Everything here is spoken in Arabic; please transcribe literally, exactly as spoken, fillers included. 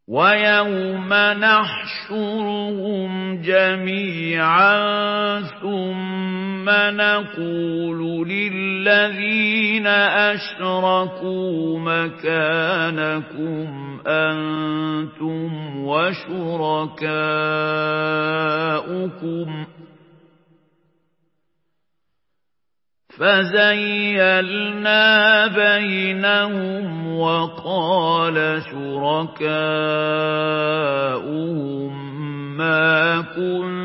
وَيَوْمَ نَحْشُرُهُمْ جَمِيعًا ثُمَّ نَقُولُ لِلَّذِينَ أَشْرَكُوا مَكَانَكُمْ أَنتُمْ وَشُرَكَاؤُكُمْ فَزَيَّلْنَا بَيْنَهُمْ وَقَالَ شُرَكَاؤُهُم مَّا كُنتُمْ